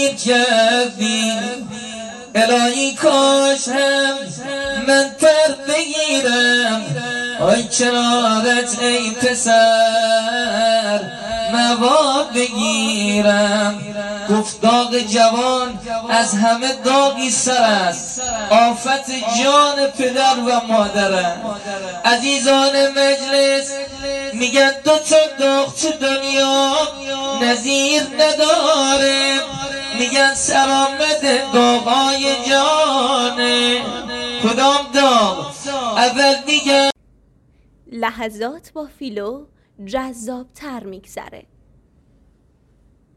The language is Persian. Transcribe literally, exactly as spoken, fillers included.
کردی الهی کاش هم من پر بگیرم آی کنارت ای پسر مواد بگیرم. گفت داغ جوان از همه داغی سر است، آفت جان پدر و مادر است. عزیزان مجلس میگن دو تا داغ تو دنیا نظیر نداره، میگن سرآمد داغای جانه. کدام داغ؟ اول میگن لحظات با فیلو جذاب تر میگذره.